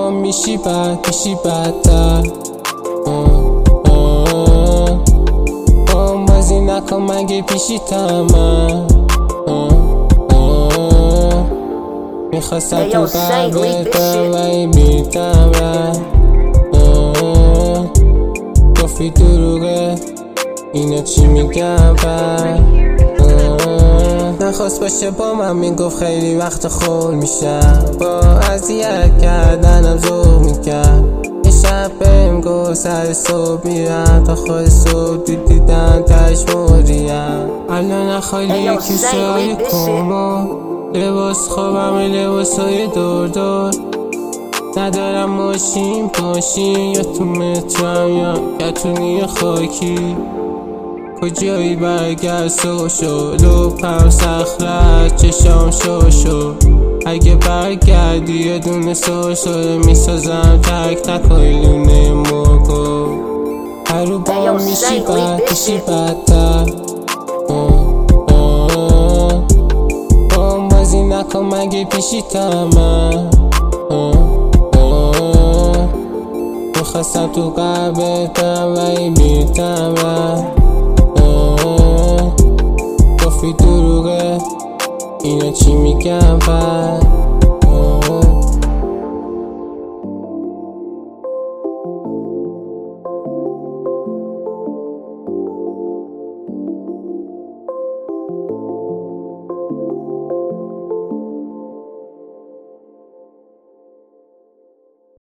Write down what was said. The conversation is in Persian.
با میشی بدتر. بازی نکن مگه پیشیتم من. میخواستم تو قلبتم ولی بیتم رد. گفتی دروغه اینا چی میگم بر. نخواست باشه با من میگفت خیلی وقت خول میشم. با اذیت کردنم ذوق میکرد. یه شب بهم گفت سر صبح میرم تا خود صبح دیدم تش مریم. الان خالی کیسای کمو لباس خوابم لباسای دور ندارم ماشین یا تو مترم یا کتونی خاکی. کجایی برگرد سوشو لوپم صخره چشام شو. اگه برگردی یه دونه سوشو میسازم تک لونه موگو. هر رو با میشی بدتر. بازی نکن مگه پیشیتم من. میخواستم تو قلبتم ولی بیتم رد. گفتی دروغه اینا چی میگم بعد.